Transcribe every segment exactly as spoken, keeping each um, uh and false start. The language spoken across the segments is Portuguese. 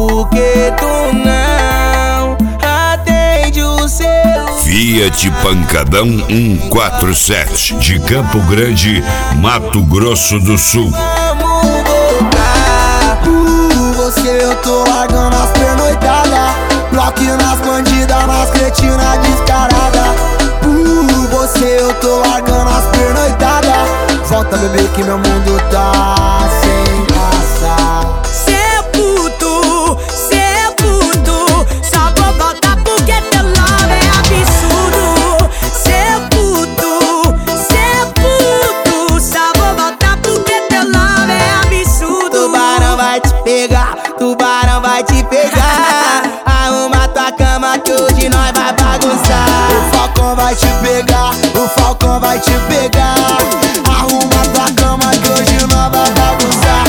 porque tu não atende o celular. Fiat Pancadão cento e quarenta e sete, de Campo Grande, Mato Grosso do Sul. Vamos voltar. Por você eu tô largando as pernoitadas, bloque nas bandidas, nas cretinas descarada. Por você eu tô largando as pernoitadas. Volta, bebê, que meu mundo tá sem graça. Cê é puto, cê é puto, só vou voltar porque teu love é absurdo. Cê é puto, cê é puto, só vou voltar porque teu love é absurdo. Tubarão vai te pegar, tubarão vai te pegar. Arruma tua cama que hoje nós vai bagunçar. O Falcão vai te pegar, o Falcão vai te pegar. Arruma tua cama que hoje nós vai bagunçar.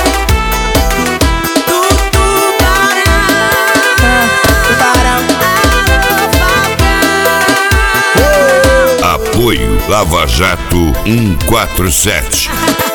Apoio Lava Jato cento e quarenta e sete.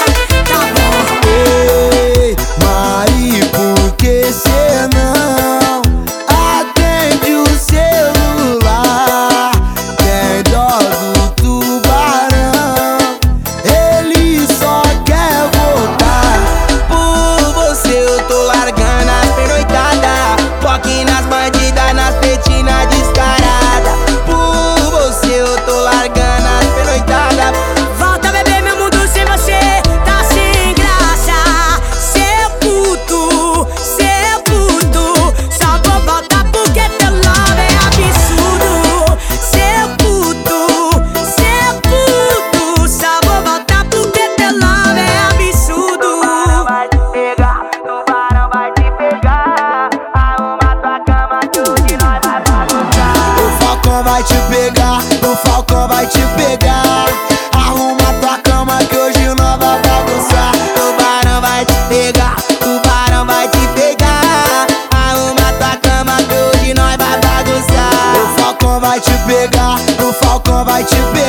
Ei, Mari, por que cê não atende o celular? Tem dó do tubarão, ele só quer voltar. Por você eu tô largando as pernoitadas, foque nas bandidas, nas petinas descarada. Por você eu tô largando as pernoitadas. Volta, bebê, meu mundo sem você tá sem graça. Cê é puto, cê é puto, só vou voltar porque teu love é absurdo. Cê é puto, cê é puto, só vou voltar porque teu love é absurdo. Tubarão vai te pegar, tubarão vai te pegar. Arruma tua cama que hoje nós vai bagunçar. O Falcão vai te pegar, o Falcão vai te pegar. Arruma tua cama que hoje nós vai bagunçar. Tubarão vai te pegar, tubarão vai te pegar. Arruma tua cama que hoje nós vai bagunçar. O Falcão vai te pegar, o Falcão vai te pegar.